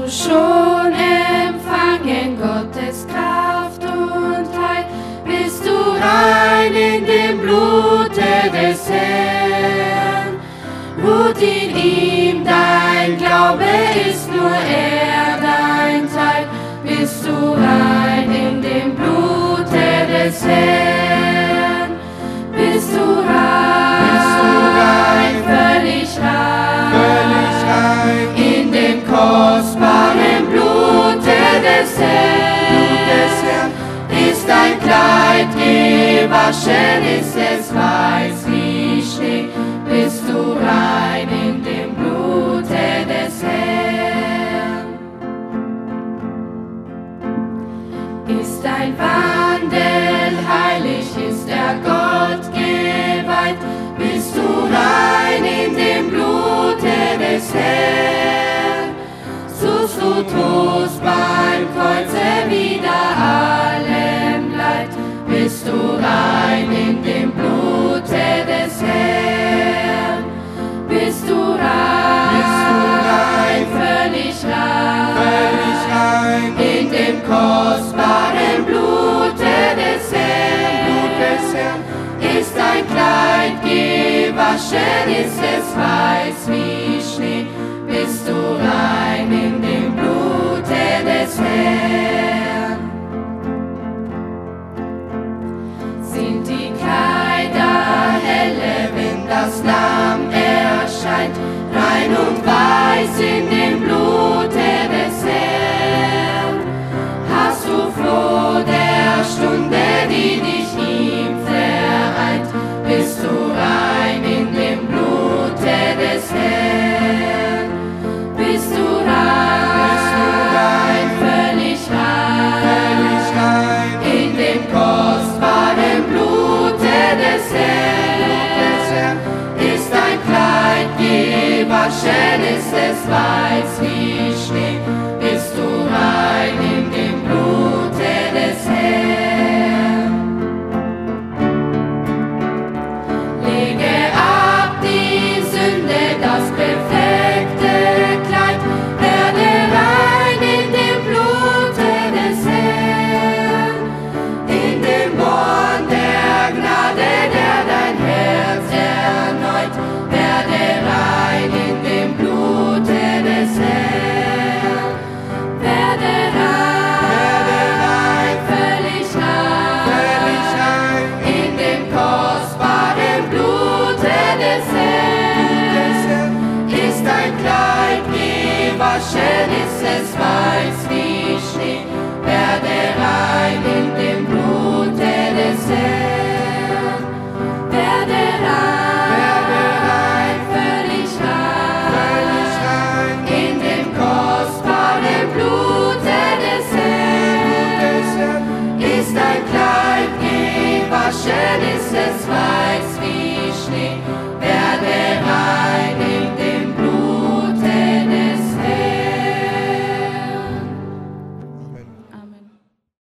schon empfangen Gottes Kraft und Heil, bist du rein in dem Blute des Herrn. Ruht in ihm dein Glaube, ist nur er dein Teil, bist du rein in dem Blute des Herrn. Bist du rein, völlig rein, in dem kostbaren Blute des Herrn. Ist dein Kleid gewaschen, ist es weiß wie Schnee, bist du rein in dem Blute des Herrn. Ist dein Wandel heilig, ist er Gott geweiht, bist du rein in dem Blute des Herrn. Suchst du Trost beim Kreuze wieder allem Leid, bist du rein in dem Blute des Herrn. Bist du rein, völlig rein, in dem kostbaren Blute des Herrn. Ist dein Kleid gewaschen, ist es weiß wie Schnee, bist du rein in dem Blute des Herrn. Sind die Kleider helle, wenn das Lamm erscheint, rein und weiß in dem Blute des Herrn. Hast du froh der Stunde, die dich ihm vereint, bist du rein in dem Blute des Herrn. Bist du rein, völlig rein, in dem kostbaren Blute des Herrn. Ist dein Kleid gewaschen, ist es weiß wie Schnee, bist du rein in dem Blute des Herrn. Lege ab die Sünde, das perfekte Kleid, werde rein in dem Blute des Herrn. In dem Born der Gnade, der dein Herz erneut, werde rein in dem Blute des Herrn. Werde rein, völlig rein, in dem kostbaren Blute des Herrn. Ist dein Kleid gewaschen, ist es weiß wie Schnee, werde rein in dem Blute des Herrn. Werde rein, völlig rein, in dem kostbaren Blute des Herrn. Ist dein Kleid gewaschen, ist es weiß wie Schnee, werde rein